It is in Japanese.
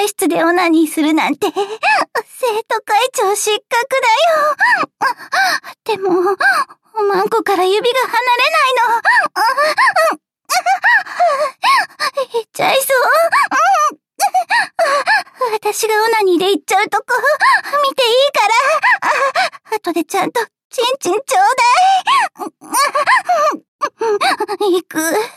会室でオナニーするなんて、生徒会長失格だよ。でも、おまんこから指が離れないの。行っちゃいそう。私がオナニーで行っちゃうとこ、見ていいから。後でちゃんと、チンチンちょうだい。行く。